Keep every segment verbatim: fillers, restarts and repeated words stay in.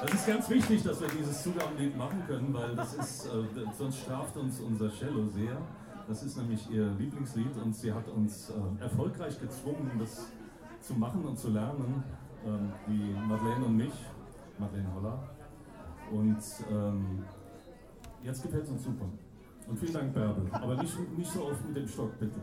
Es ist ganz wichtig, dass wir dieses Zugabenlied machen können, weil das ist, äh, sonst straft uns unser Cello sehr. Das ist nämlich ihr Lieblingslied und sie hat uns äh, erfolgreich gezwungen, das zu machen und zu lernen, ähm, die Madeleine und mich, Madeleine Holler. Und ähm, jetzt gefällt es uns super. Und vielen Dank, Bärbel. Aber nicht, nicht so oft mit dem Stock, bitte.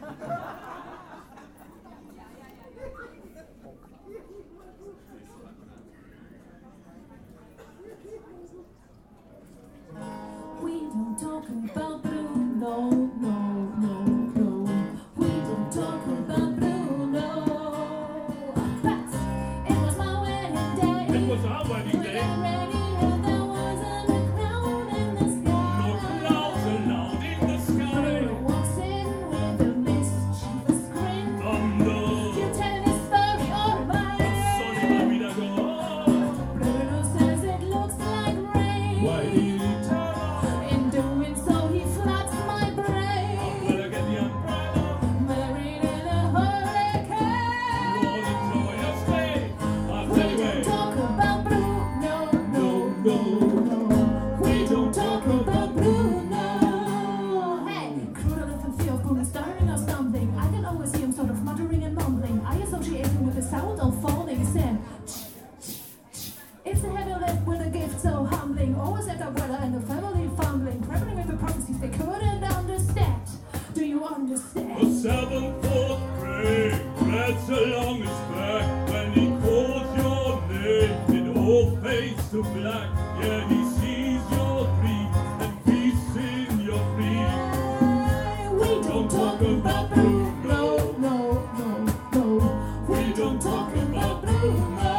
We don't talk about blue, no, no, no, no. We don't talk about blue, no. But it was my wedding day. It was our wedding We day. got ready and there wasn't a cloud in the sky. No clouds allowed in the sky. Bruno walks in with a mischievous grin. Thunder. You tell his story or mine. Sorry, my vida go. Bruno says it looks like rain. Why did he tell us? In doing so, he floods my brain. Better get the umbrella. Married in a hurricane. Lord, enjoy your stay. I'll We tell you don't where. talk about Bruno, no, No, no. We don't talk about Bruno. Hey, crude enough and feel Bruno stuttering or stumbling. I can always hear him sort of muttering and mumbling. I associate him with the sound of falling sand. It's a heavy lift with a gift so humbling. Always at the weather and the family fumbling. Grappling with the prophecies they couldn't understand. Do you The understand? seventh fourth grade, threads along his back. When he calls your name, it all fades to black. Yeah, he sees your dream and peace in your dream. We don't talk about Bruno, no, no, no. We don't talk about Bruno.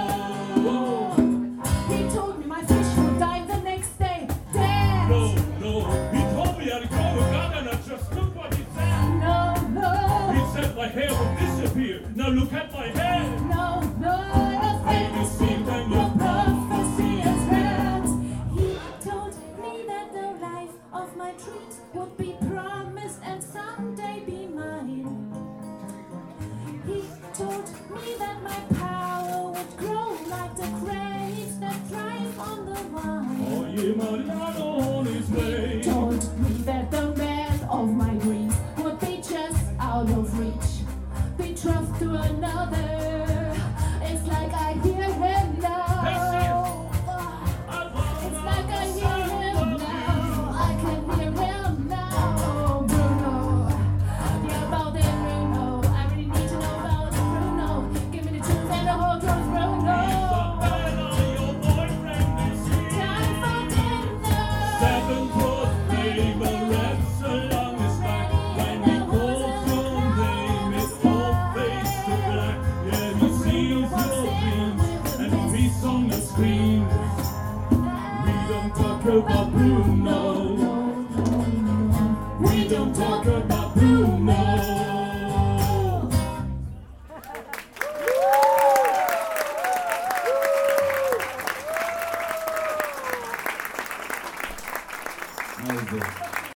He told me my fish would die the next day. Dead. No, no, he told me I'd go with God and I just look what he said. No, no, He said my hair would disappear. Now look at my hair. no, no. The fantasy and your prophecy is heard. He told me that the life of my dreams would be promised and someday be mine. He told me that my power would grow like the grapes that thrive on the vine. Oh, yeah, Mariano on his way. Told me that the man of my dreams would be just out of reach. Betrothed to another. It's like I hear him now. It's like I hear him now. I can hear him now. Bruno, you're about it, Bruno. I really need to know about Bruno. Give me the truth and the whole truth, Bruno. Isabella, your boyfriend is here. Time for dinner. Seven fourth neighbor wraps along his back. When he calls your name, it all fades to black. Yeah, he sees your dreams and peace on the screen. We don't talk about Bruno. We don't talk